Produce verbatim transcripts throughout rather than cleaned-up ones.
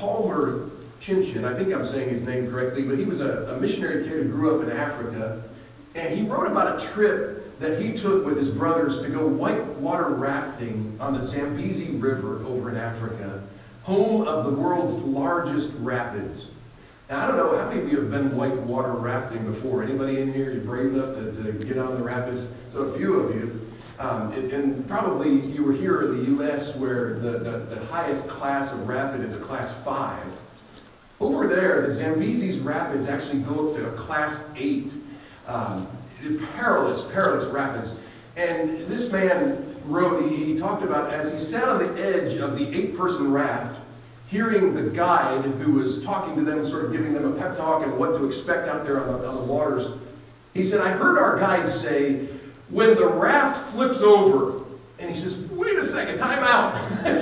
Palmer Chinchin, I think I'm saying his name correctly, but he was a, a missionary kid who grew up in Africa, and he wrote about a trip that he took with his brothers to go whitewater rafting on the Zambezi River over in Africa, home of the world's largest rapids. Now, I don't know, how many of you have been whitewater rafting before? Anybody in here is brave enough to, to get on the rapids? So a few of you. Um, it, and probably you were here in the U S where the, the, the highest class of rapid is a class five. Over there, the Zambezi's rapids actually go up to a class eight. Um, perilous, perilous rapids. And this man wrote, he, he talked about as he sat on the edge of the eight-person raft, hearing the guide who was talking to them, sort of giving them a pep talk and what to expect out there on the, on the waters. He said, I heard our guide say, when the raft flips over, and he says, wait a second, time out.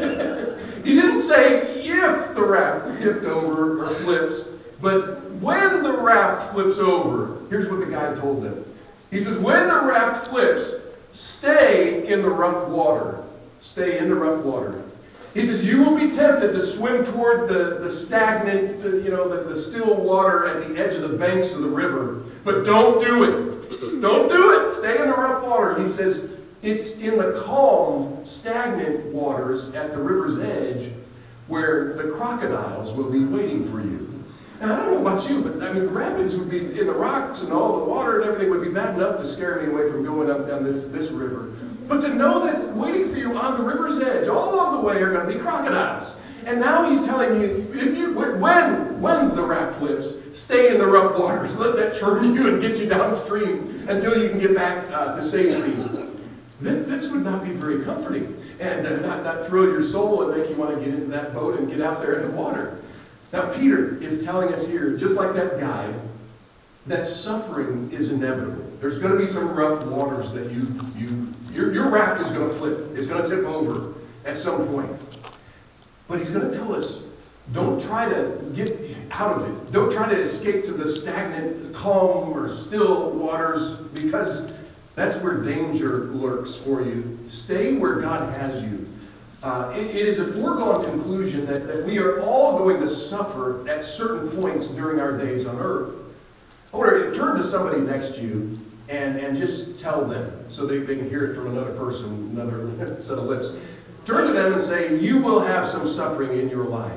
He didn't say if the raft tipped over or flips, but when the raft flips over. Here's what the guide told them. He says, when the raft flips, stay in the rough water. Stay in the rough water. He says, you will be tempted to swim toward the, the stagnant, you know, the, the still water at the edge of the banks of the river. But don't do it. Don't do it. Stay in the rough water. He says, it's in the calm, stagnant waters at the river's edge where the crocodiles will be waiting for you. Now, I don't know about you, but I mean, the rapids would be in the rocks and all the water and everything would be bad enough to scare me away from going up down this, this river. But to know that waiting for you on the river's edge all along the way are going to be crocodiles. And now he's telling you, if you when, when the raft flips, stay in the rough waters. Let that churn you and get you downstream until you can get back uh, to safety. This, this would not be very comforting and uh, not, not thrill your soul and make you want to get into that boat and get out there in the water. Now, Peter is telling us here, just like that guy, that suffering is inevitable. There's going to be some rough waters that you, you your, your raft is going to flip. It's going to tip over at some point. But he's going to tell us, don't try to get out of it. Don't try to escape to the stagnant, calm, or still waters, because that's where danger lurks for you. Stay where God has you. Uh, it, it is a foregone conclusion that, that we are all going to suffer at certain points during our days on earth. I want to turn to somebody next to you and, and just tell them so they, they can hear it from another person, another set of lips. Turn to them and say, you will have some suffering in your life.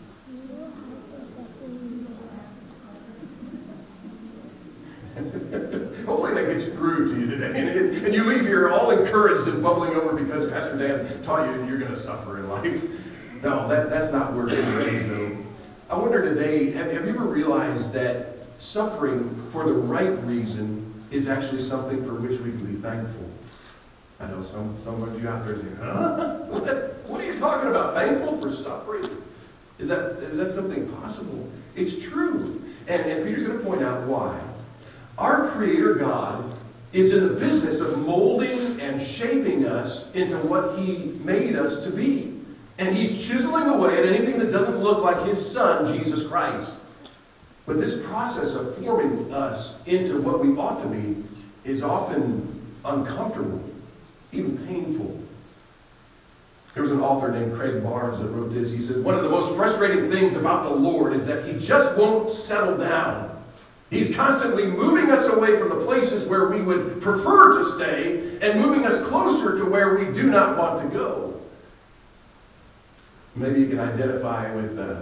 Hopefully that gets through to you today. And, and you leave here all encouraged and bubbling over because Pastor Dan taught you you're going to suffer in life. No, that, that's not where it is, though. I wonder today, have, have you ever realized that suffering for the right reason is actually something for which we can be thankful? I know some, some of you out there saying, huh? What, what are you talking about? Thankful for suffering? Is that, is that something possible? It's true. And, and Peter's going to point out why. Our Creator God is in the business of molding and shaping us into what He made us to be. And He's chiseling away at anything that doesn't look like His Son, Jesus Christ. But this process of forming us into what we ought to be is often uncomfortable, even painful. There was an author named Craig Barnes that wrote this. He said, one of the most frustrating things about the Lord is that He just won't settle down. He's constantly moving us away from the places where we would prefer to stay and moving us closer to where we do not want to go. Maybe you can identify with uh,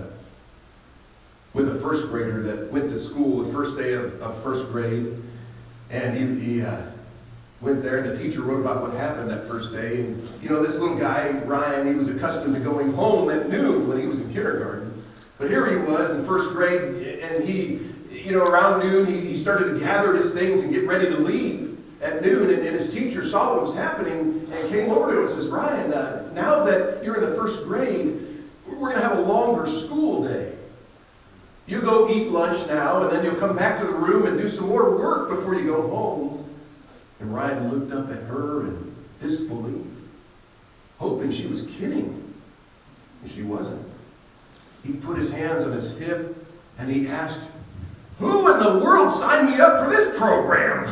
with a first grader that went to school the first day of, of first grade, and he, he uh, went there, and the teacher wrote about what happened that first day. And you know, this little guy, Ryan, he was accustomed to going home at noon when he was in kindergarten. But here he was in first grade, and he, you know, around noon, he, he started to gather his things and get ready to leave at noon. And, and his teacher saw what was happening and came over to him and says, Ryan, uh, now that you're in the first grade, we're going to have a longer school day. You go eat lunch now, and then you'll come back to the room and do some more work before you go home. And Ryan looked up at her in disbelief, hoping she was kidding. And she wasn't. He put his hands on his hip, and he asked, who in the world signed me up for this program?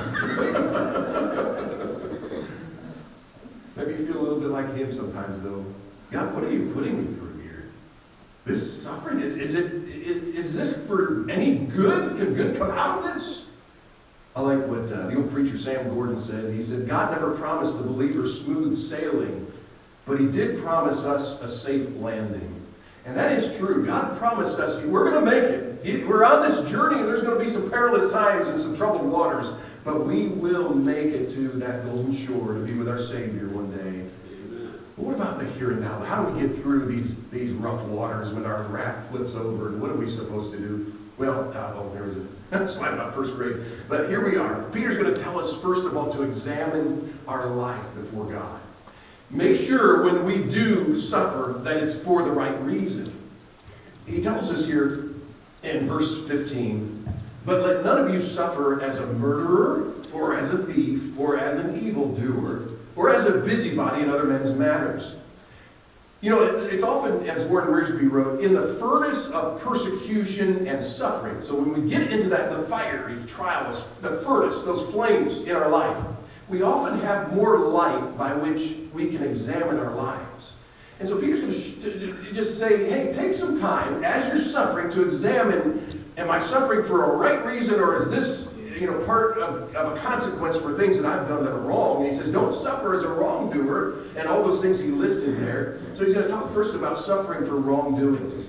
Maybe you feel a little bit like him sometimes, though. God, what are you putting me through here? this suffering, is, is, it, is, is this for any good? Can good come out of this? I like what uh, the old preacher Sam Gordon said. He said, God never promised the believer smooth sailing, but he did promise us a safe landing. And that is true. God promised us, we're going to make it. He, we're on this journey, and there's going to be some perilous times and some troubled waters, but we will make it to that golden shore to be with our Savior one day. But what about the here and now? How do we get through these, these rough waters when our raft flips over, and what are we supposed to do? Well, uh, oh, there was a slide about first grade. But here we are. Peter's going to tell us, first of all, to examine our life before God. Make sure when we do suffer that it's for the right reason. He tells us here in verse fifteen, but let none of you suffer as a murderer, or as a thief, or as an evildoer, or as a busybody in other men's matters. You know, it's often, as Warren Wiersbe wrote, in the furnace of persecution and suffering. So when we get into that, the fiery trials, the furnace, those flames in our life, we often have more light by which we can examine our lives. And so Peter's going to, sh- to, to just say, hey, take some time as you're suffering to examine, am I suffering for a right reason, or is this, you know, part of, of a consequence for things that I've done that are wrong? And he says, don't suffer as a wrongdoer, and all those things he listed there. So he's going to talk first about suffering for wrongdoing.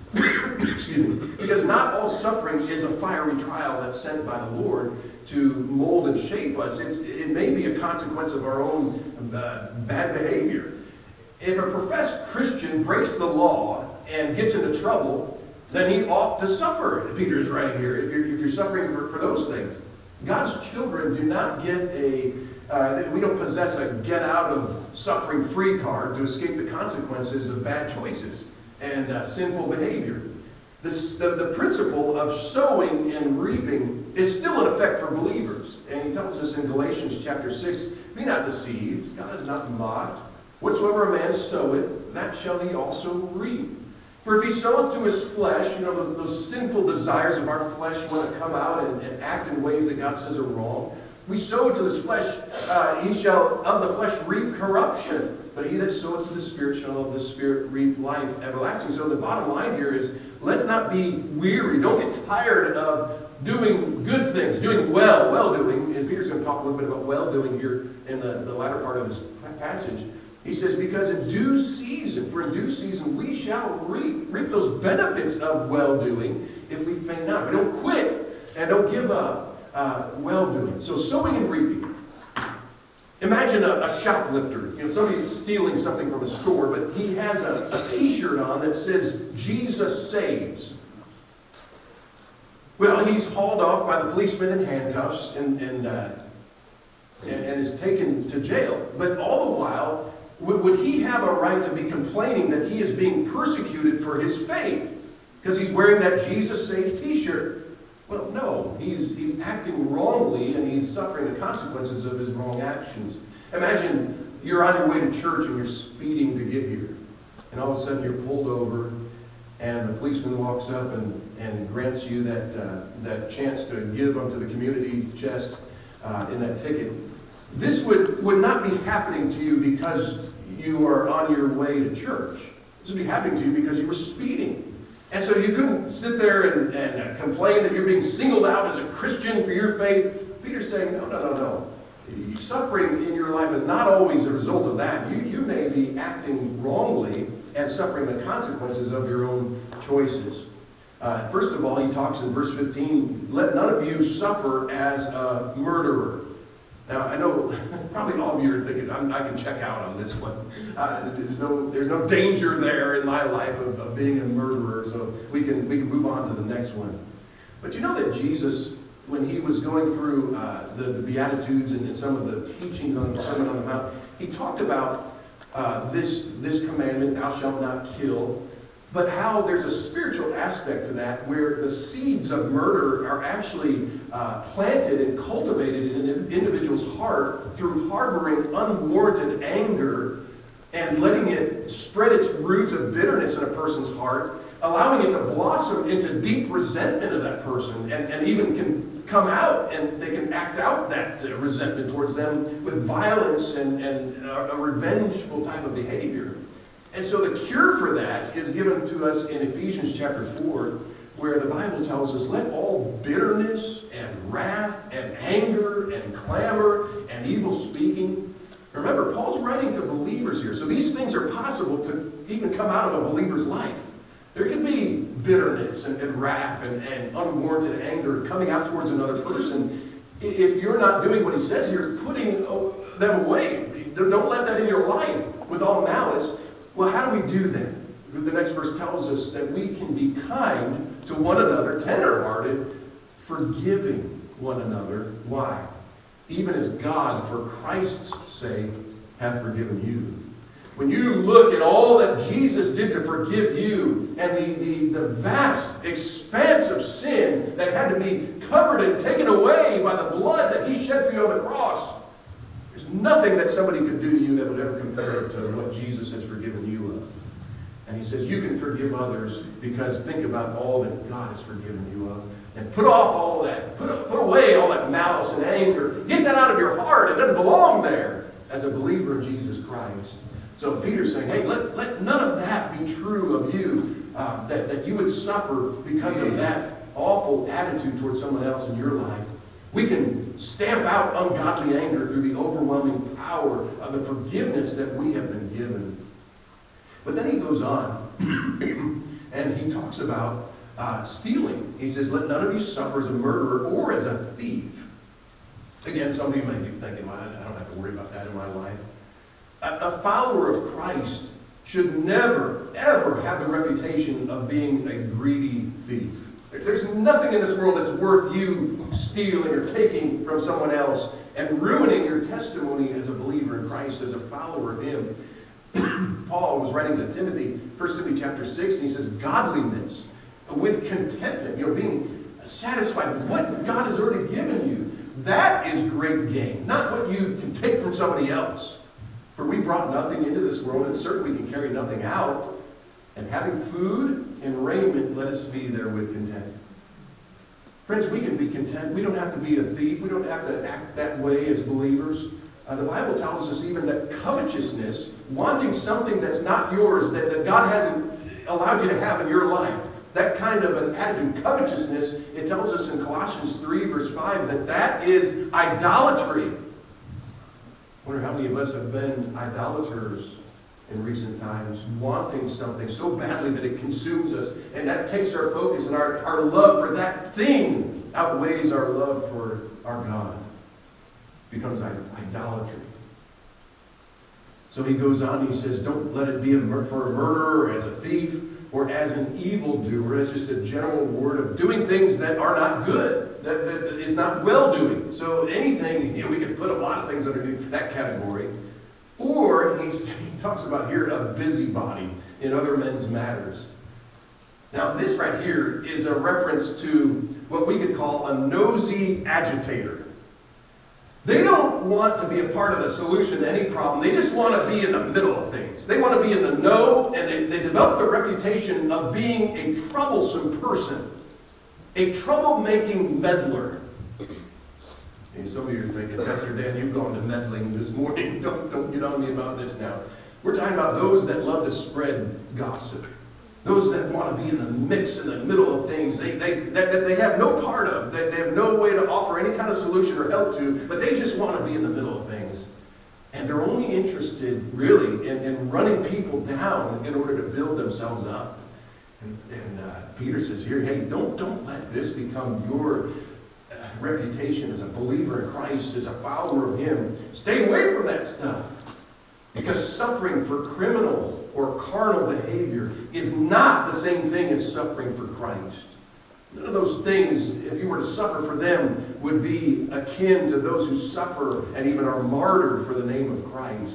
Excuse me. Because not all suffering is a fiery trial that's sent by the Lord to mold and shape us. It's, it may be a consequence of our own uh, bad behavior. If a professed Christian breaks the law and gets into trouble, then he ought to suffer. Peter is writing here. If you're, if you're suffering for, for those things, God's children do not get a, uh, we don't possess a get out of suffering free card to escape the consequences of bad choices and uh, sinful behavior. This, the, the principle of sowing and reaping is still in effect for believers. And he tells us in Galatians chapter six, be not deceived, God is not mocked. Whatsoever a man soweth, that shall he also reap. For if he soweth to his flesh, you know, those, those sinful desires of our flesh want to come out and, and act in ways that God says are wrong. We sow to his flesh, uh, he shall of the flesh reap corruption. But he that soweth to the Spirit shall of the Spirit reap life everlasting. So the bottom line here is, let's not be weary. Don't get tired of doing good things, doing well, well-doing. And Peter's going to talk a little bit about well-doing here in the, the latter part of his passage. He says, because in due season, for in due season, we shall reap, reap those benefits of well-doing if we faint not. We don't quit and don't give up uh, well-doing. So sowing and reaping. Imagine a, a shoplifter, you know, somebody stealing something from a store, but he has a, a t-shirt on that says, Jesus saves. Well, he's hauled off by the policeman in handcuffs and, and, uh, and, and is taken to jail. But all the while, would he have a right to be complaining that he is being persecuted for his faith because he's wearing that Jesus Saves t-shirt? Well, no. He's, he's acting wrongly, and he's suffering the consequences of his wrong actions. Imagine you're on your way to church and you're speeding to get here. And all of a sudden you're pulled over, and the policeman walks up and, and grants you that, uh, that chance to give unto the community chest uh, in that ticket. This would, would not be happening to you because you are on your way to church. This would be happening to you because you were speeding. And so you couldn't sit there and, and uh, complain that you're being singled out as a Christian for your faith. Peter's saying, no, no, no, no. Suffering in your life is not always a result of that. You, you may be acting wrongly and suffering the consequences of your own choices. Uh, first of all, he talks in verse fifteen, let none of you suffer as a murderer. Now, I know probably all of you are thinking, I'm, I can check out on this one. Uh, there's no there's no danger there in my life of, of being a murderer, so we can we can move on to the next one. But you know that Jesus, when he was going through uh, the, the Beatitudes and, and some of the teachings on the Sermon on the Mount, he talked about uh, this this commandment, thou shalt not kill, but how there's a spiritual aspect to that where the seeds of murder are actually uh, planted and cultivated in an individual's heart through harboring unwarranted anger and letting it spread its roots of bitterness in a person's heart, allowing it to blossom into deep resentment of that person, and, and even can come out and they can act out that uh, resentment towards them with violence and, and a, a revengeful type of behavior. And so the cure for that is given to us in Ephesians chapter four, where the Bible tells us, let all bitterness and wrath and anger and clamor and evil speaking. Remember, Paul's writing to believers here, so these things are possible to even come out of a believer's life. There can be bitterness and, and wrath and, and unwarranted anger coming out towards another person. If you're not doing what he says here, putting them away. Don't let that in your life with all malice. Well, how do we do that? The next verse tells us that we can be kind to one another, tender-hearted, forgiving one another. Why? Even as God, for Christ's sake, hath forgiven you. When you look at all that Jesus did to forgive you and the, the, the vast expanse of sin that had to be covered and taken away by the blood that he shed for you on the cross, there's nothing that somebody could do to you that would ever compare to what Jesus has forgiven you of. And he says you can forgive others because think about all that God has forgiven you of. And put off all that. Put, put away all that malice and anger. Get that out of your heart. It doesn't belong there as a believer in Jesus Christ. So Peter's saying, hey, let, let none of that be true of you, uh, that, that you would suffer because of that awful attitude towards someone else in your life. We can stamp out ungodly anger through the overwhelming power of the forgiveness that we have been given. But then he goes on and he talks about uh, stealing. He says, let none of you suffer as a murderer or as a thief. Again, some of you may be thinking, well, I don't have to worry about that in my life. A follower of Christ should never, ever have the reputation of being a greedy thief. There's nothing in this world that's worth you stealing or taking from someone else and ruining your testimony as a believer in Christ, as a follower of him. Paul was writing to Timothy, First Timothy chapter six, and he says, godliness with contentment, you know, being satisfied with what God has already given you. That is great gain, not what you can take from somebody else. For we brought nothing into this world, and certainly we can carry nothing out. And having food and raiment, let us be there with content. Friends, we can be content. We don't have to be a thief. We don't have to act that way as believers. Uh, the Bible tells us even that covetousness, wanting something that's not yours, that, that God hasn't allowed you to have in your life, that kind of an attitude, covetousness, it tells us in Colossians three, verse five, that that is idolatry. I wonder how many of us have been idolaters in recent times, wanting something so badly that it consumes us, and that takes our focus, and our, our love for that thing outweighs our love for our God. It becomes idolatry. So he goes on and he says, don't let it be a mur- for a murderer or as a thief or as an evildoer. It's just a general word of doing things that are not good, that, that, that is not well-doing. So anything, you know, we can put a lot of things underneath that category. Or he's, he talks about here a busybody in other men's matters. Now this right here is a reference to what we could call a nosy agitator. They don't want to be a part of the solution to any problem. They just want to be in the middle of things. They want to be in the know, and they, they develop the reputation of being a troublesome person, a troublemaking meddler. And some of you are thinking, Pastor Dan, you've gone to meddling this morning. Don't, don't get on me about this now. We're talking about those that love to spread gossip. Those that want to be in the mix, in the middle of things, they, they, that, that they have no part of, that they have no way to offer any kind of solution or help to, but they just want to be in the middle of things. And they're only interested, really, in, in running people down in order to build themselves up. And, and uh, Peter says here, hey, don't, don't let this become your uh, reputation as a believer in Christ, as a follower of him. Stay away from that stuff. Because suffering for criminal or carnal behavior is not the same thing as suffering for Christ. None of those things, if you were to suffer for them, would be akin to those who suffer and even are martyred for the name of Christ.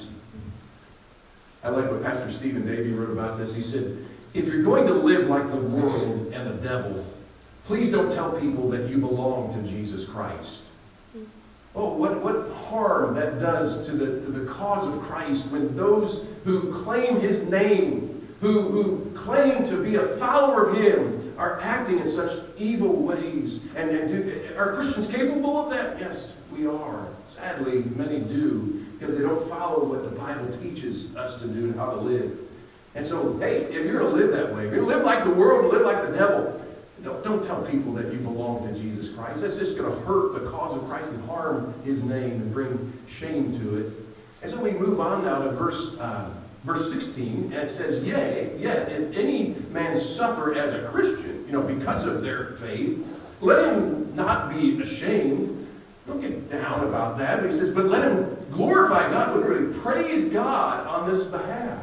I like what Pastor Stephen Davey wrote about this. He said, if you're going to live like the world and the devil, please don't tell people that you belong to Jesus Christ. Oh, what, what harm that does to the, to the cause of Christ when those who claim his name, who, who claim to be a follower of him, are acting in such evil ways. And, and do, are Christians capable of that? Yes, we are. Sadly, many do, because they don't follow what the Bible teaches us to do and how to live. And so, hey, if you're going to live that way, if you're going to live like the world, live like the devil, don't, don't tell people that you belong to Jesus Christ. That's just going to hurt the cause of Christ and harm his name and bring shame to it. And so we move on now to verse uh, verse sixteen, and it says, Yea, yet if any man suffer as a Christian, you know, because of their faith, let him not be ashamed. Don't get down about that. But he says, but let him glorify God, but really praise God on this behalf.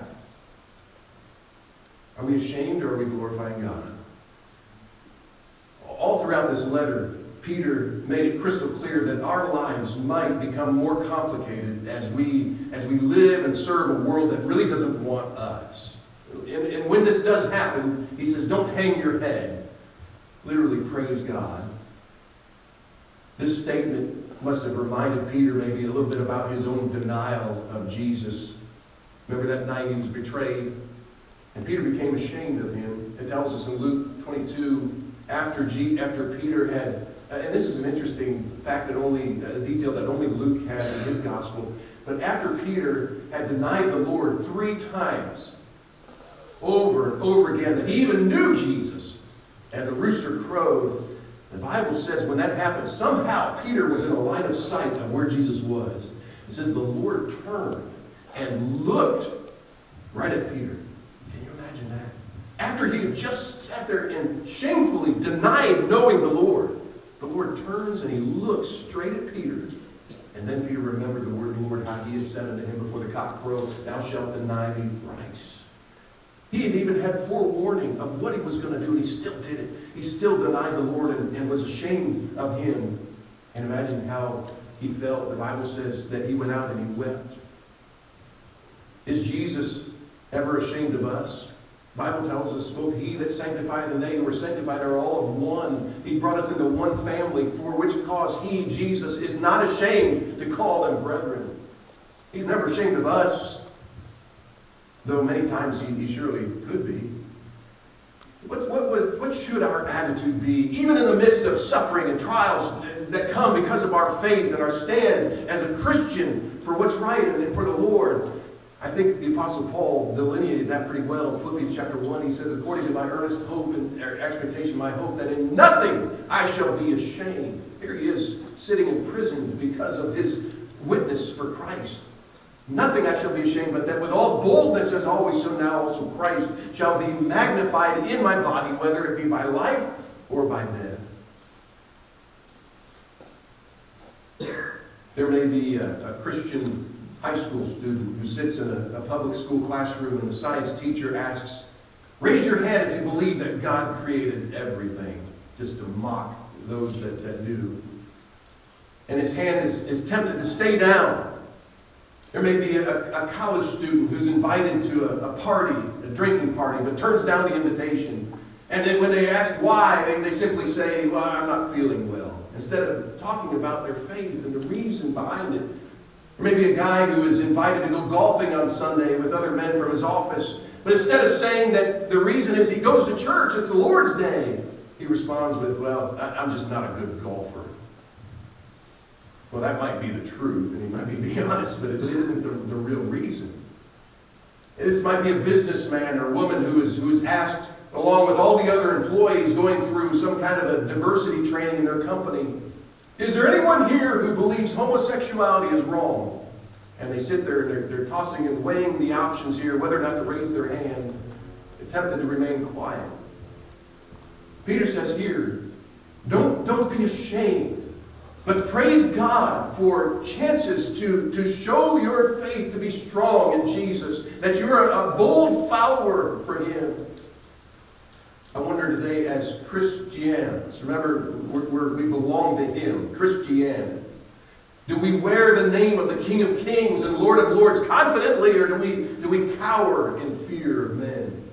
Are we ashamed or are we glorifying God? All throughout this letter, Peter made it crystal clear that our lives might become more complicated as we as we live and serve a world that really doesn't want us. And, and when this does happen, he says, don't hang your head. Literally, praise God. This statement must have reminded Peter maybe a little bit about his own denial of Jesus. Remember that night he was betrayed? And Peter became ashamed of him. It tells us in Luke twenty-two, after G, after Peter had, uh, and this is an interesting fact that only, a detail that only Luke has in his gospel, but after Peter had denied the Lord three times, over and over again, that he even knew Jesus, and the rooster crowed, the Bible says when that happened, somehow Peter was in a line of sight of where Jesus was. It says the Lord turned and looked right at Peter. Can you imagine that? After he had just sat there and shamefully denied knowing the Lord, the Lord turns and he looks straight at Peter. And then Peter remembered the word of the Lord, how he had said unto him before the cock crowed, thou shalt deny me thrice. He had even had forewarning of what he was going to do, and he still did it. He still denied the Lord and, and was ashamed of him. And imagine how he felt. The Bible says that he went out and he wept. Is Jesus ever ashamed of us? The Bible tells us both he that sanctified and they who were sanctified are all of one. He brought us into one family, for which cause he, Jesus, is not ashamed to call them brethren. He's never ashamed of us, though many times he, he surely could be. What, what, was, what should our attitude be, even in the midst of suffering and trials that come because of our faith and our stand as a Christian for what's right and for the Lord? I think the Apostle Paul delineated that pretty well in Philippians chapter one. He says, according to my earnest hope and expectation, my hope that in nothing I shall be ashamed. Here he is sitting in prison because of his witness for Christ. Nothing I shall be ashamed, but that with all boldness as always, so now also Christ shall be magnified in my body, whether it be by life or by death. There may be a, a Christian high school student who sits in a, a public school classroom and the science teacher asks, raise your hand if you believe that God created everything, just to mock those that, that do. And his hand is, is tempted to stay down. There may be a, a college student who's invited to a, a party, a drinking party, but turns down the invitation. And then when they ask why, they, they simply say, well, I'm not feeling well, instead of talking about their faith and the reason behind it. Or maybe a guy who is invited to go golfing on Sunday with other men from his office, but instead of saying that the reason is he goes to church, it's the Lord's day, he responds with, well, I'm just not a good golfer. Well, that might be the truth, and he might be being honest, but it isn't the, the real reason. This might be a businessman or a woman who is, who is asked, along with all the other employees going through some kind of a diversity training in their company, is there anyone here who believes homosexuality is wrong? And they sit there and they're, they're tossing and weighing the options here, whether or not to raise their hand, tempted to remain quiet. Peter says here, don't, don't be ashamed, but praise God for chances to, to show your faith to be strong in Jesus, that you're a, a bold follower for him. I wonder today, as Christians, remember, we're, we're, we belong to him, Christians. Do we wear the name of the King of Kings and Lord of Lords confidently, or do we, do we cower in fear of men?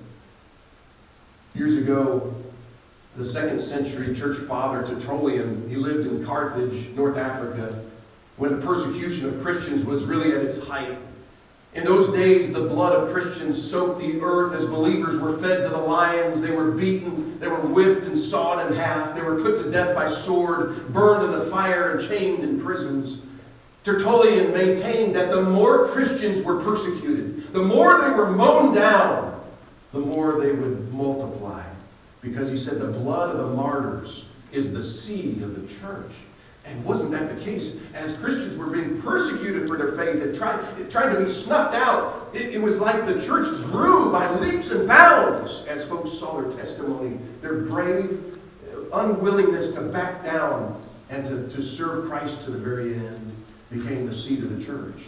Years ago, the second century church father Tertullian, he lived in Carthage, North Africa, when the persecution of Christians was really at its height. In those days, the blood of Christians soaked the earth as believers were fed to the lions. They were beaten, they were whipped and sawed in half. They were put to death by sword, burned in the fire, and chained in prisons. Tertullian maintained that the more Christians were persecuted, the more they were mown down, the more they would multiply. Because he said the blood of the martyrs is the seed of the church. And wasn't that the case? As Christians were being persecuted for their faith, it tried, it tried to be snuffed out. It, it was like the church grew by leaps and bounds as folks saw their testimony, their brave unwillingness to back down and to, to serve Christ to the very end became the seed of the church.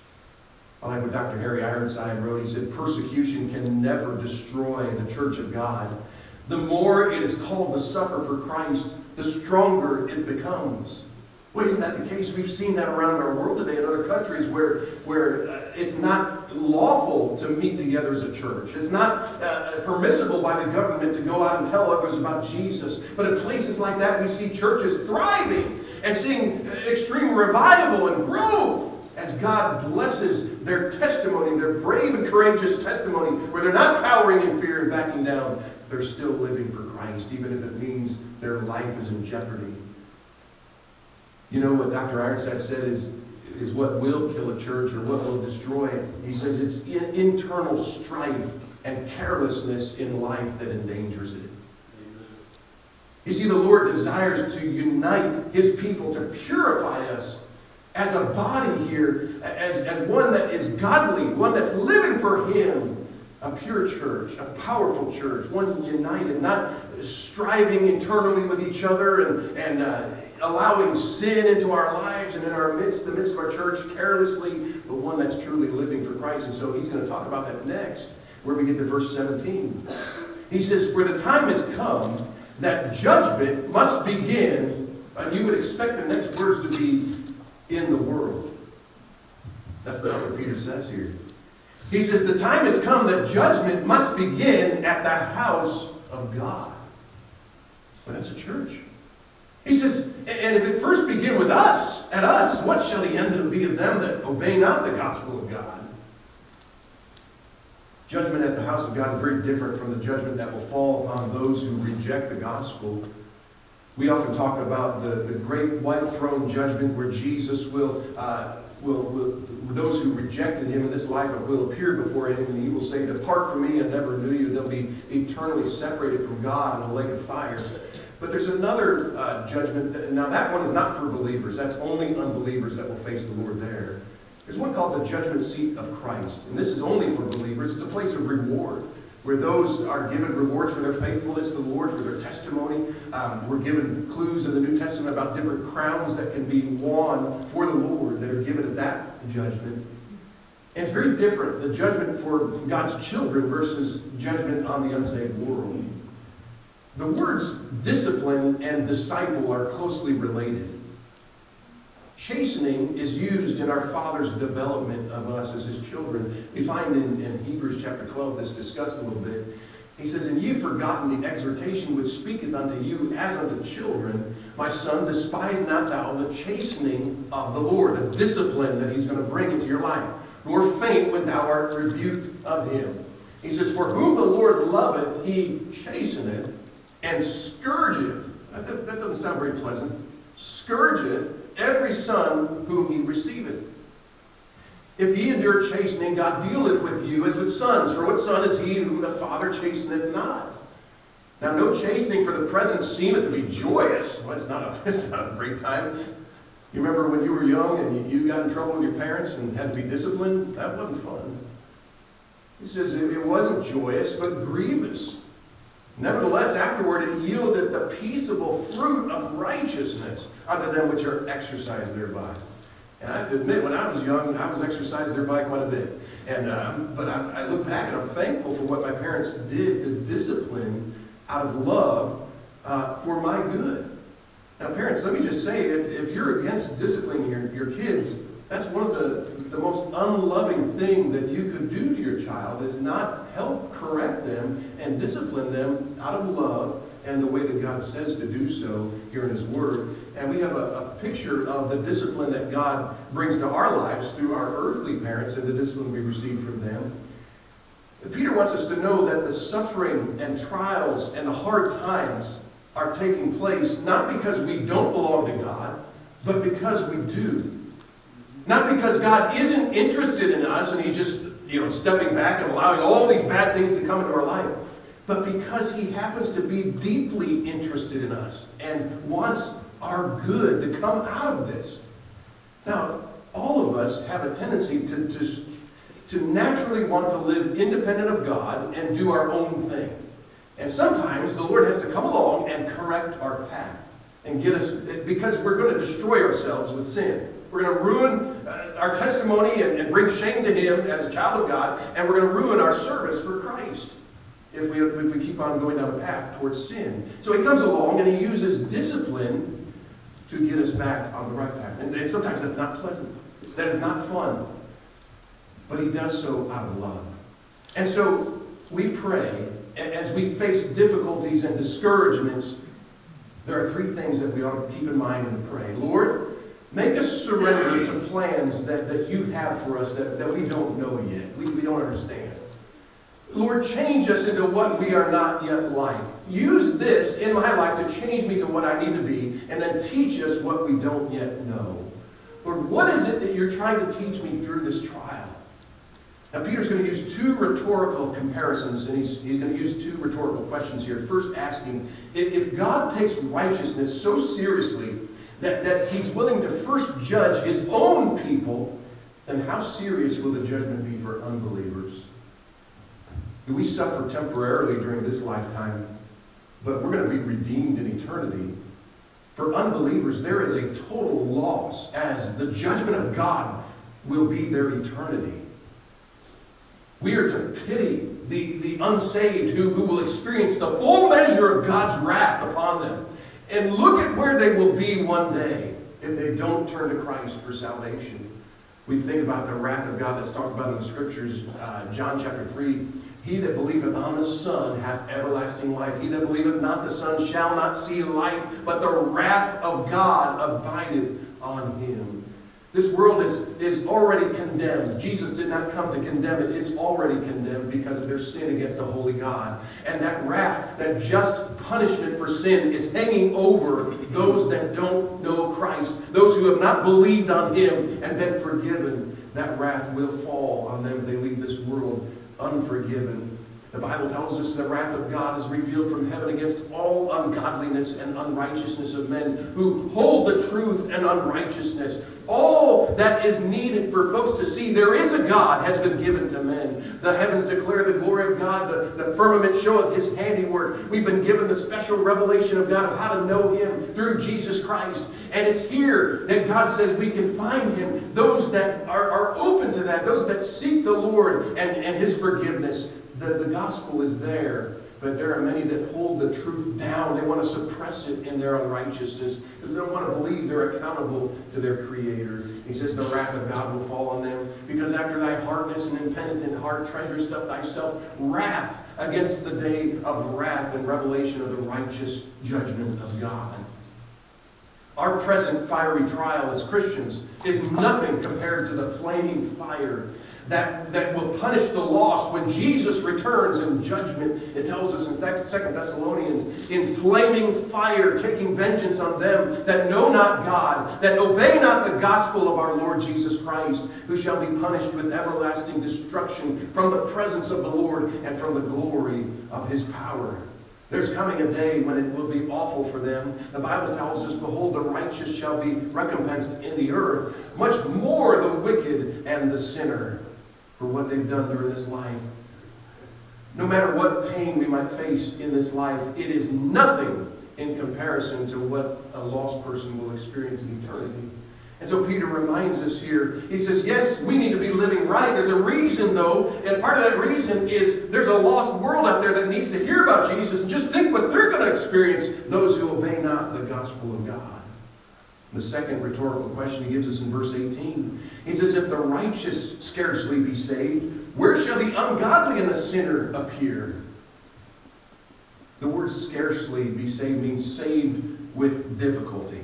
I like what Doctor Harry Ironside wrote. He said, persecution can never destroy the church of God. The more it is called to suffer for Christ, the stronger it becomes. Well, isn't that the case? We've seen that around our world today in other countries where, where uh, it's not lawful to meet together as a church. It's not uh, permissible by the government to go out and tell others about Jesus. But in places like that, we see churches thriving and seeing extreme revival and growth as God blesses their testimony, their brave and courageous testimony, where they're not cowering in fear and backing down. They're still living for Christ, even if it means their life is in jeopardy. You know what Doctor Ironside said is, is what will kill a church or what will destroy it. He says it's in, internal strife and carelessness in life that endangers it. You see, the Lord desires to unite His people, to purify us as a body here, as, as one that is godly, one that's living for Him. A pure church, a powerful church, one united, not striving internally with each other and, and uh, allowing sin into our lives and in our midst, the midst of our church carelessly, but one that's truly living for Christ. And so he's going to talk about that next, where we get to verse seventeen. He says, for the time has come that judgment must begin, and you would expect the next words to be in the world. That's not what Peter says here. He says, the time has come that judgment must begin at the house of God. Well, that's a church. He says, and if it first begin with us, at us, what shall the end be of them that obey not the gospel of God? Judgment at the house of God is very different from the judgment that will fall upon those who reject the gospel. We often talk about the, the great white throne judgment where Jesus will... Uh, Will, will, those who rejected Him in this life will appear before Him, and He will say, depart from me, I never knew you. They'll be eternally separated from God in a lake of fire. But there's another uh, judgment. That, now that one is not for believers. That's only unbelievers that will face the Lord there. There's one called the judgment seat of Christ. And this is only for believers. It's a place of reward, where those are given rewards for their faithfulness to the Lord, for their testimony. Um, we're given clues in the New Testament about different crowns that can be won for the Lord that are given at that judgment. And it's very different, the judgment for God's children versus judgment on the unsaved world. The words discipline and disciple are closely related. Chastening is used in our Father's development of us as His children. We find in, in Hebrews chapter twelve this discussed a little bit. He says, and ye have forgotten the exhortation which speaketh unto you as unto children. My son, despise not thou the chastening of the Lord, the discipline that He's going to bring into your life, nor faint when thou art rebuked of Him. He says, for whom the Lord loveth, He chasteneth and scourgeth. That, that doesn't sound very pleasant. Scourgeth every son whom He receiveth. If ye endure chastening, God dealeth with you as with sons. For what son is he whom the Father chasteneth not? Now no chastening for the present seemeth to be joyous. Well, it's not a, it's not a great time. You remember when you were young and you, you got in trouble with your parents and had to be disciplined? That wasn't fun. He says it, it wasn't joyous, but grievous. Nevertheless, afterward it yieldeth the peaceable fruit of righteousness unto them which are exercised thereby. And I have to admit, when I was young, I was exercised thereby quite a bit. And um, but I, I look back and I'm thankful for what my parents did to discipline out of love uh, for my good. Now, parents, let me just say, if, if you're against disciplining your, your kids, that's one of the, the most unloving thing that you could do to your child is not help correct them and discipline them out of love and the way that God says to do so here in His Word. And we have a, a picture of the discipline that God brings to our lives through our earthly parents and the discipline we receive from them. Peter wants us to know that the suffering and trials and the hard times are taking place not because we don't belong to God, but because we do. Not because God isn't interested in us and He's just you know, stepping back and allowing all these bad things to come into our life, but because he happens to be deeply interested in us and wants our good to come out of this. Now, all of us have a tendency to, to, to naturally want to live independent of God and do our own thing. And sometimes the Lord has to come along and correct our path and get us, because we're going to destroy ourselves with sin. We're going to ruin uh, our testimony and, and bring shame to him as a child of God, and we're going to ruin our service for Christ if we, if we keep on going down a path towards sin. So he comes along and he uses discipline to get us back on the right path. And, and sometimes that's not pleasant. That is not fun. But he does so out of love. And so we pray, as we face difficulties and discouragements, there are three things that we ought to keep in mind and to pray. Lord, make us surrender to plans that, that you have for us that, that we don't know yet. We, we don't understand. Lord, change us into what we are not yet like. Use this in my life to change me to what I need to be, and then teach us what we don't yet know. Lord, what is it that you're trying to teach me through this trial? Now, Peter's going to use two rhetorical comparisons, and he's, he's going to use two rhetorical questions here. First, asking, if, if God takes righteousness so seriously that, that he's willing to first judge his own people, then how serious will the judgment be for unbelievers? Do we suffer temporarily during this lifetime, but we're going to be redeemed in eternity? For unbelievers, there is a total loss, as the judgment of God will be their eternity. We are to pity the, the unsaved who, who will experience the full measure of God's wrath upon them. And look at where they will be one day if they don't turn to Christ for salvation. We think about the wrath of God that's talked about in the Scriptures. Uh, John chapter three. He that believeth on the Son hath everlasting life. He that believeth not the Son shall not see life, but the wrath of God abideth on him. This world is, is already condemned. Jesus did not come to condemn it. It's already condemned because of their sin against a holy God. And that wrath, that just punishment for sin, is hanging over those that don't know Christ. Those who have not believed on him and been forgiven. That wrath will fall on them if they leave this world unforgiven. The Bible tells us the wrath of God is revealed from heaven against all ungodliness and unrighteousness of men who hold the truth and unrighteousness. All that is needed for folks to see there is a God has been given to men. The heavens declare the glory of God. The, the firmament showeth his handiwork. We've been given the special revelation of God of how to know him through Jesus Christ. And it's here that God says we can find him. Those that are, are open to that, those that seek the Lord and, and his forgiveness. The, the gospel is there, but there are many that hold the truth down. They want to suppress it in their unrighteousness because they don't want to believe they're accountable to their Creator. He says the wrath of God will fall on them because after thy hardness and impenitent heart treasurest up thyself wrath against the day of wrath and revelation of the righteous judgment of God. Our present fiery trial as Christians is nothing compared to the flaming fire That, that will punish the lost when Jesus returns in judgment. It tells us in Second Thessalonians, in flaming fire, taking vengeance on them that know not God, that obey not the gospel of our Lord Jesus Christ, who shall be punished with everlasting destruction from the presence of the Lord and from the glory of his power. There's coming a day when it will be awful for them. The Bible tells us, behold, the righteous shall be recompensed in the earth, much more the wicked and the sinner, for what they've done during this life. No matter what pain we might face in this life, it is nothing in comparison to what a lost person will experience in eternity. And so Peter reminds us here, he says, yes, we need to be living right. There's a reason, though, and part of that reason is there's a lost world out there that needs to hear about Jesus. And just think what they're going to experience, those who obey not the gospel of God. The second rhetorical question he gives us in verse eighteen. He says, if the righteous scarcely be saved, where shall the ungodly and the sinner appear? The word scarcely be saved means saved with difficulty.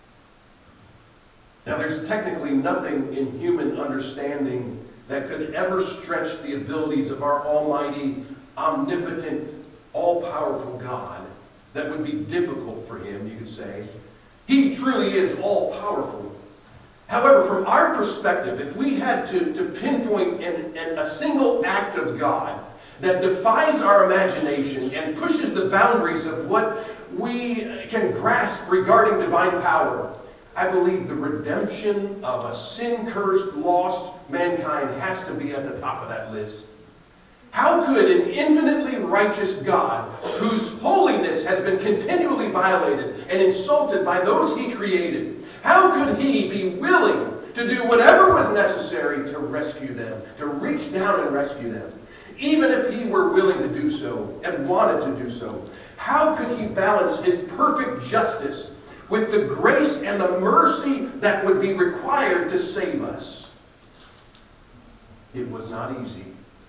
Now, there's technically nothing in human understanding that could ever stretch the abilities of our almighty, omnipotent, all-powerful God that would be difficult for him, you could say. He truly is all-powerful. However, from our perspective, if we had to, to pinpoint in, in a single act of God that defies our imagination and pushes the boundaries of what we can grasp regarding divine power, I believe the redemption of a sin-cursed, lost mankind has to be at the top of that list. How could an infinitely righteous God, whose holiness has been continually violated and insulted by those he created, how could he be willing to do whatever was necessary to rescue them, to reach down and rescue them? Even if he were willing to do so and wanted to do so, how could he balance his perfect justice with the grace and the mercy that would be required to save us? It was not easy.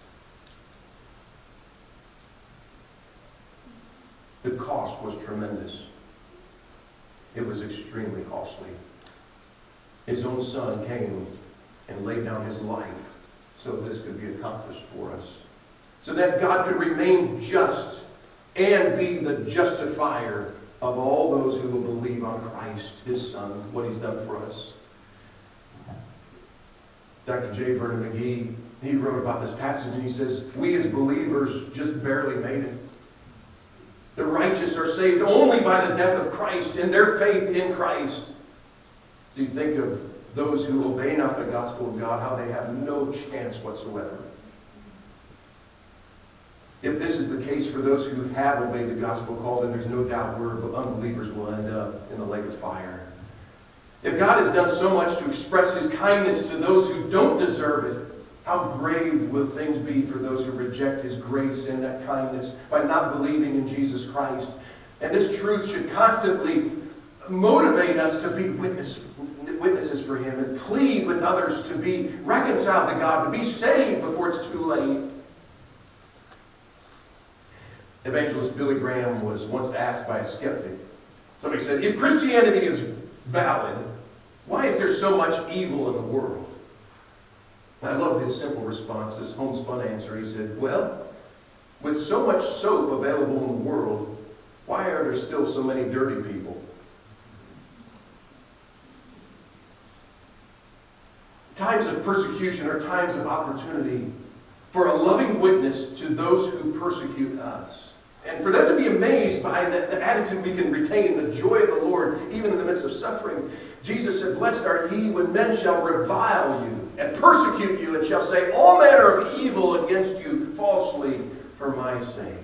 The cost was tremendous. It was extremely costly. His own son came and laid down his life so this could be accomplished for us. So that God could remain just and be the justifier of all those who will believe on Christ, his Son, what he's done for us. Doctor J. Vernon McGee, he wrote about this passage and he says, we as believers just barely made it. The righteous are saved only by the death of Christ and their faith in Christ. So you think of those who obey not the gospel of God, how they have no chance whatsoever. If this is the case for those who have obeyed the gospel call, then there's no doubt we're unbelievers will end up in the lake of fire. If God has done so much to express his kindness to those who don't deserve it, how grave will things be for those who reject his grace and that kindness by not believing in Jesus Christ. And this truth should constantly motivate us to be witness, witnesses for him and plead with others to be reconciled to God, to be saved before it's too late. Evangelist Billy Graham was once asked by a skeptic. Somebody said, if Christianity is valid, why is there so much evil in the world? And I love his simple response, this homespun answer. He said, well, with so much soap available in the world, why are there still so many dirty people? Times of persecution are times of opportunity for a loving witness to those who persecute us. And for them to be amazed by the, the attitude we can retain, the joy of the Lord, even in the midst of suffering. Jesus said, blessed are ye when men shall revile you and persecute you and shall say all manner of evil against you falsely for my sake.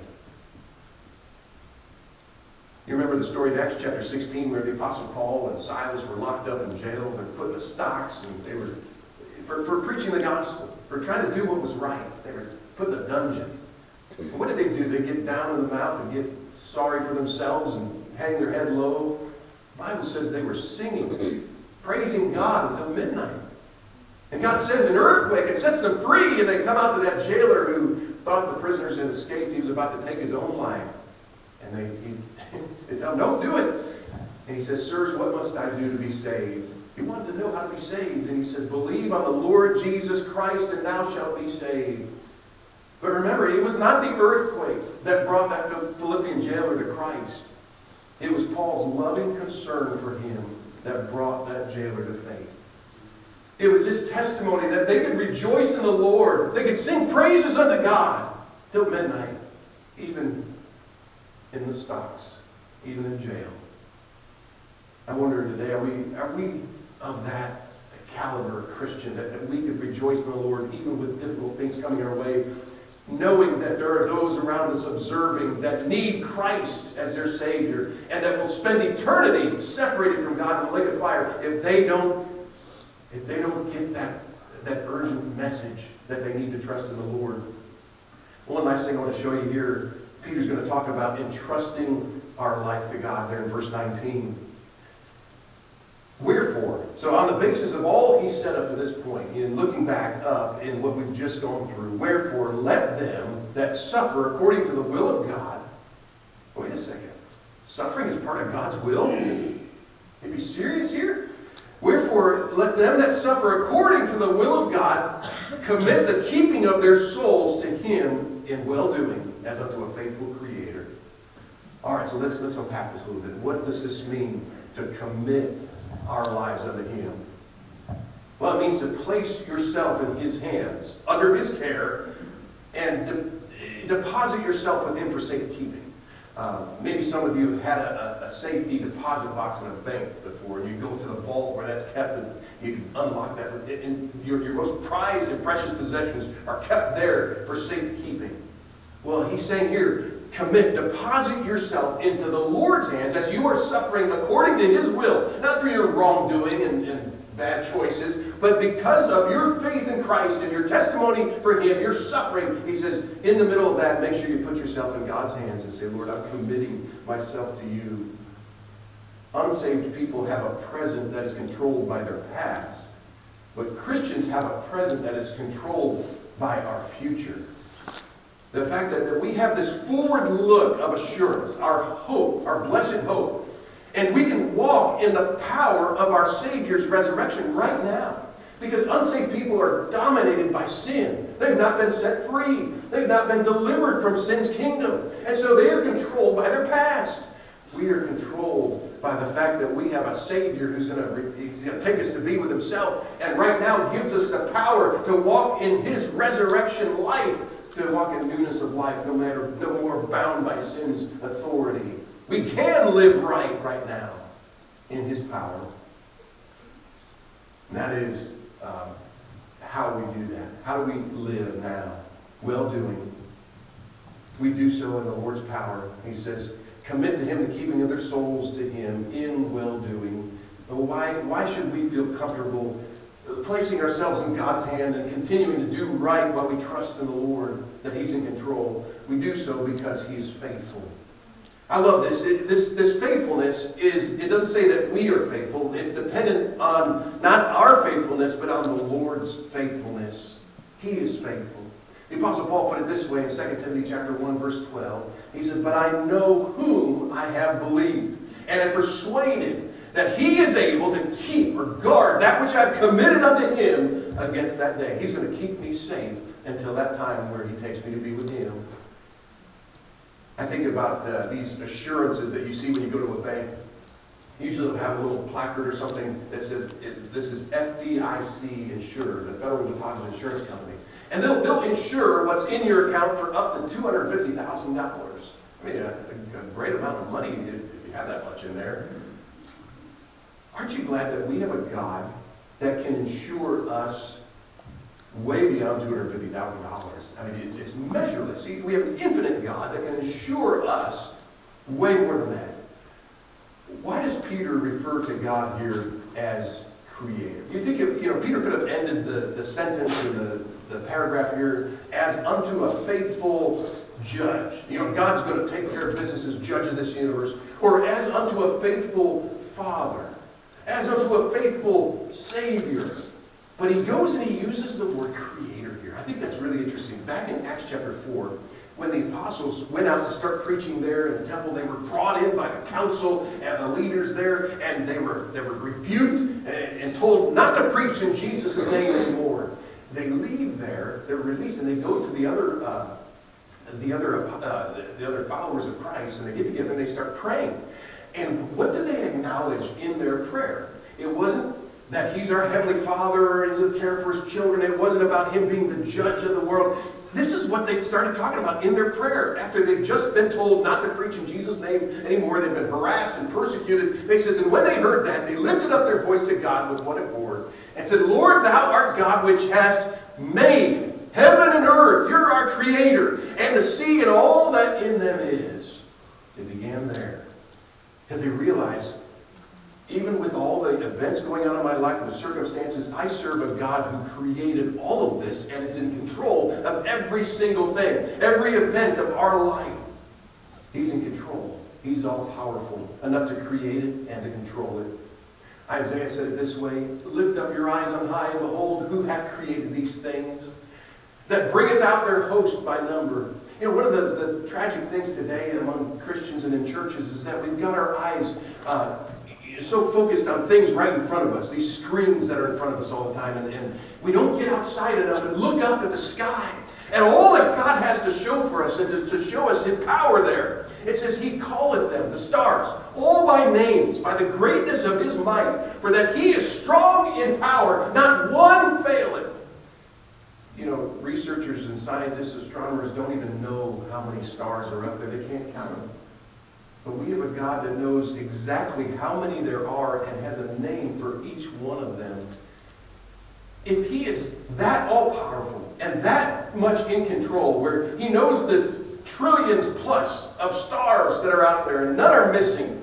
You remember the story in Acts chapter sixteen where the Apostle Paul and Silas were locked up in jail. They were put in the stocks and they were, for, for preaching the gospel, for trying to do what was right. They were put in a dungeon. And what did they do? They get down in the mouth and get sorry for themselves and hang their head low. The Bible says they were singing, praising God until midnight. And God sends an earthquake and sets them free, and they come out to that jailer who thought the prisoners had escaped. He was about to take his own life. And they, he, they tell him, don't do it. And he says, sirs, what must I do to be saved? He wanted to know how to be saved. And he says, believe on the Lord Jesus Christ, and thou shalt be saved. But remember, it was not the earthquake that brought that Philippian jailer to Christ. It was Paul's loving concern for him that brought that jailer to faith. It was his testimony that they could rejoice in the Lord. They could sing praises unto God till midnight, even in the stocks, even in jail. I wonder today, are we are we of that caliber of Christian that, that we could rejoice in the Lord even with difficult things coming our way, knowing that there are those around us observing that need Christ as their Savior and that will spend eternity separated from God in the lake of fire if they don't if they don't get that, that urgent message that they need to trust in the Lord. One last thing I want to show you here. Peter's going to talk about entrusting our life to God there in verse nineteen. Wherefore, so on the basis of all he said up to this point, in looking back up in what we've just gone through, wherefore let them that suffer according to the will of God. Wait a second. Suffering is part of God's will? You be serious here? Wherefore let them that suffer according to the will of God commit the keeping of their souls to him in well-doing as unto a faithful Creator. All right, so let's let's unpack this a little bit. What does this mean to commit our lives unto him? Well, it means to place yourself in His hands, under His care, and de- deposit yourself with Him for safekeeping. Um, maybe some of you have had a, a safety deposit box in a bank before, and you go to the vault where that's kept, and you can unlock that. And your, your most prized and precious possessions are kept there for safekeeping. Well, he's saying here, commit, deposit yourself into the Lord's hands as you are suffering according to His will, not for your wrongdoing and, and bad choices, but because of your faith in Christ and your testimony for Him, your suffering. He says, in the middle of that, make sure you put yourself in God's hands and say, Lord, I'm committing myself to you. Unsaved people have a present that is controlled by their past, but Christians have a present that is controlled by our future. The fact that, that we have this forward look of assurance, our hope, our blessed hope, and we can walk in the power of our Savior's resurrection right now. Because unsaved people are dominated by sin. They've not been set free. They've not been delivered from sin's kingdom. And so they are controlled by their past. We are controlled by the fact that we have a Savior who's going to take us to be with Himself. And right now gives us the power to walk in His resurrection life. To walk in newness of life, no matter, no more bound by sin's authority. We can live right right now in His power. And that is um, how we do that. How do we live now? Well-doing. We do so in the Lord's power. He says, commit to Him the keeping of their souls to Him in well-doing. Why, why should we feel comfortable placing ourselves in God's hand and continuing to do right while we trust in the Lord that He's in control? We do so because He is faithful. I love this. It, this. This faithfulness is, it doesn't say that we are faithful. It's dependent on not our faithfulness, but on the Lord's faithfulness. He is faithful. The Apostle Paul put it this way in Second Timothy chapter one, verse twelve. He said, but I know whom I have believed, and am persuaded that He is able to keep or guard that which I've committed unto Him against that day. He's going to keep me safe until that time where He takes me to be with Him. I think about uh, these assurances that you see when you go to a bank. Usually they'll have a little placard or something that says, this is F D I C insured, the Federal Deposit Insurance Company. And they'll, they'll insure what's in your account for up to two hundred fifty thousand dollars. I mean, a, a great amount of money if, if you have that much in there. Aren't you glad that we have a God that can insure us way beyond two hundred fifty thousand dollars? I mean, it's, it's measureless. See, we have an infinite God that can insure us way more than that. Why does Peter refer to God here as Creator? You think, if, you know, Peter could have ended the, the sentence or the, the paragraph here as unto a faithful judge. You know, God's going to take care of business as judge of this universe. Or as unto a faithful Father. As unto a faithful Savior. But he goes and he uses the word Creator here. I think that's really interesting. Back in Acts chapter four, when the apostles went out to start preaching there in the temple, they were brought in by the council and the leaders there, and they were they were rebuked and, and told not to preach in Jesus' name anymore. They leave there, they're released, and they go to the other uh, the other uh, the, the other followers of Christ, and they get together and they start praying. And what do they acknowledge in their prayer? It wasn't that He's our Heavenly Father, He's going care for His children. It wasn't about Him being the judge of the world. This is what they started talking about in their prayer. After they've just been told not to preach in Jesus' name anymore, they've been harassed and persecuted. They says, and when they heard that, they lifted up their voice to God with one accord and said, Lord, Thou art God which hast made heaven and earth. You're our Creator, and the sea and all that in them is. They began there because they realized, even with all the events going on in my life, the circumstances, I serve a God who created all of this and is in control of every single thing, every event of our life. He's in control. He's all powerful enough to create it and to control it. Isaiah said it this way, lift up your eyes on high and behold who hath created these things, that bringeth out their host by number. You know, one of the, the tragic things today among Christians and in churches is that we've got our eyes uh, so focused on things right in front of us, these screens that are in front of us all the time, and, and we don't get outside enough and look up at the sky and all that God has to show for us and to, to show us His power there. It says, He calleth them, the stars, all by names, by the greatness of His might, for that He is strong in power, not one faileth. You know, researchers and scientists, astronomers don't even know how many stars are up there. They can't count them. But we have a God that knows exactly how many there are and has a name for each one of them. If He is that all-powerful and that much in control, where He knows the trillions plus of stars that are out there and none are missing,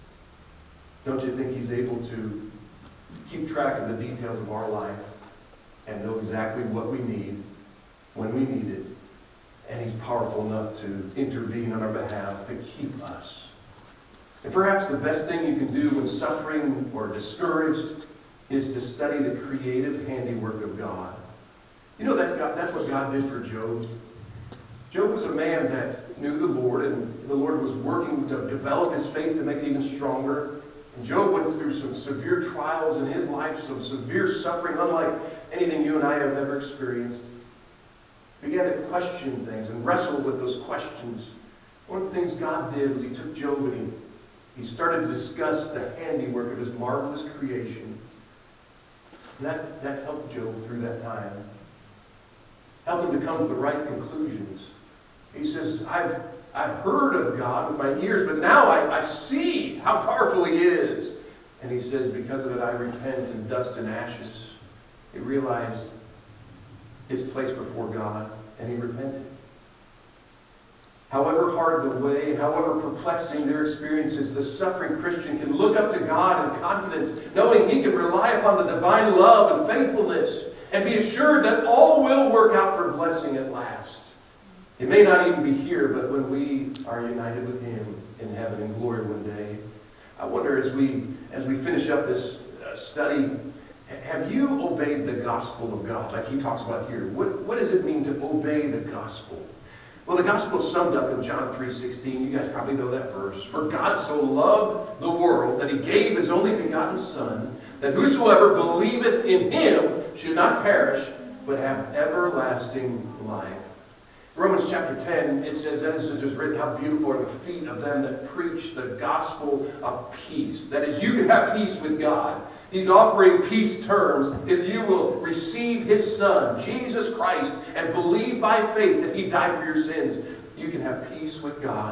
don't you think He's able to keep track of the details of our life and know exactly what we need when we need it? And He's powerful enough to intervene on our behalf to keep us. And perhaps the best thing you can do when suffering or discouraged is to study the creative handiwork of God. You know, that's God, that's what God did for Job. Job was a man that knew the Lord, and the Lord was working to develop his faith to make it even stronger. And Job went through some severe trials in his life, some severe suffering, unlike anything you and I have ever experienced. He began to question things and wrestle with those questions. One of the things God did was He took Job and He He started to discuss the handiwork of His marvelous creation. And that, that helped Job through that time. Helped him to come to the right conclusions. He says, I've, I've heard of God with my ears, but now I, I see how powerful He is. And he says, because of it, I repent in dust and ashes. He realized his place before God, and he repented. However hard the way, and however perplexing their experiences, the suffering Christian can look up to God in confidence, knowing he can rely upon the divine love and faithfulness, and be assured that all will work out for blessing at last. It may not even be here, but when we are united with Him in heaven in glory one day. I wonder, as we as we finish up this uh, study, have you obeyed the gospel of God, like he talks about here? What, what does it mean to obey the gospel? Well, the gospel is summed up in John three sixteen. You guys probably know that verse. For God so loved the world that He gave His only begotten Son, that whosoever believeth in Him should not perish, but have everlasting life. Romans chapter ten, it says, as it is written, how beautiful are the feet of them that preach the gospel of peace. That is, you can have peace with God. He's offering peace terms if you will receive His Son, Jesus Christ, and believe by faith that He died for your sins. You can have peace with God.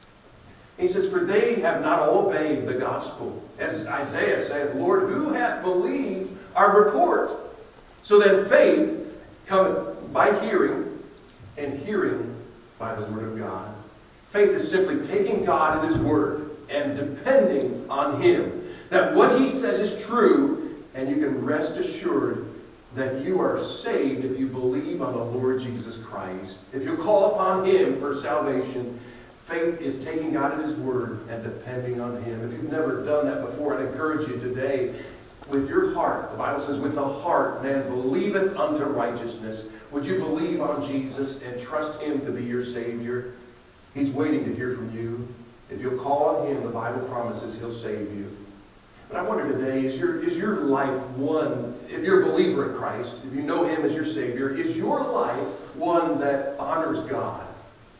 He says, for they have not all obeyed the gospel. As Isaiah saith, Lord, who hath believed our report? So then faith cometh by hearing, and hearing by the word of God. Faith is simply taking God at His word and depending on Him. That what He says is true, and you can rest assured that you are saved if you believe on the Lord Jesus Christ. If you call upon Him for salvation, faith is taking God at His word and depending on Him. If you've never done that before, I'd encourage you today, with your heart, the Bible says, with the heart man believeth unto righteousness. Would you believe on Jesus and trust Him to be your Savior? He's waiting to hear from you. If you'll call on Him, the Bible promises He'll save you. But I wonder today, is your, is your life one, if you're a believer in Christ, if you know Him as your Savior, is your life one that honors God?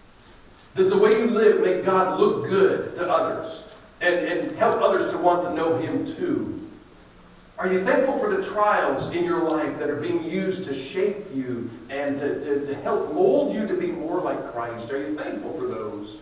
Does the way you live make God look good to others and, and help others to want to know Him too? Are you thankful for the trials in your life that are being used to shape you and to, to, to help mold you to be more like Christ? Are you thankful for those?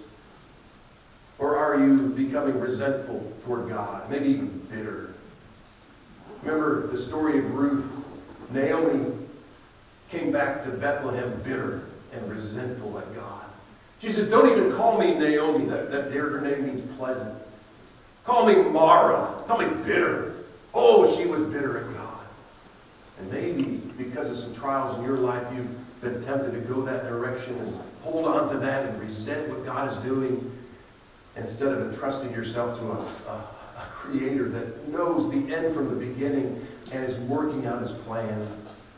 Or are you becoming resentful toward God, maybe even bitter? Remember the story of Ruth. Naomi came back to Bethlehem bitter and resentful at God. She says, don't even call me Naomi. That, that there, her name means pleasant. Call me Mara. Call me bitter. Oh, she was bitter at God. And maybe because of some trials in your life, you've been tempted to go that direction and hold on to that and resent what God is doing, instead of entrusting yourself to a, a, a Creator that knows the end from the beginning and is working out His plan.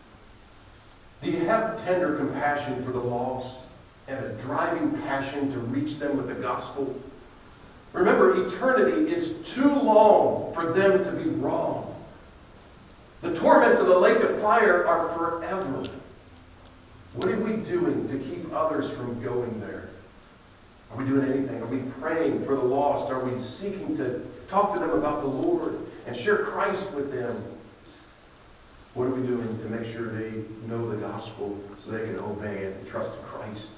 Do you have tender compassion for the lost and a driving passion to reach them with the gospel? Remember, eternity is too long for them to be wrong. The torments of the lake of fire are forever. What are we doing to keep others from going there? Are we doing anything? Are we praying for the lost? Are we seeking to talk to them about the Lord and share Christ with them? What are we doing to make sure they know the gospel so they can obey and trust Christ?